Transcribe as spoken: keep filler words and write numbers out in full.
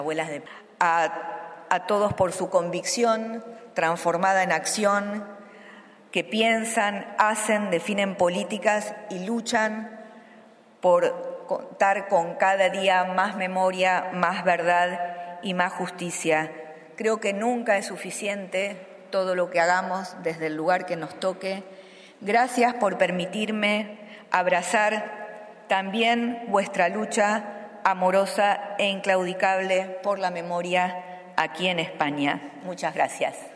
Abuelas de... a, a todos por su convicción transformada en acción, que piensan, hacen, definen políticas y luchan por contar con cada día más memoria, más verdad y más justicia. Creo que nunca es suficiente todo lo que hagamos desde el lugar que nos toque. Gracias por permitirme abrazar también vuestra lucha amorosa e inclaudicable por la memoria aquí en España. Muchas gracias.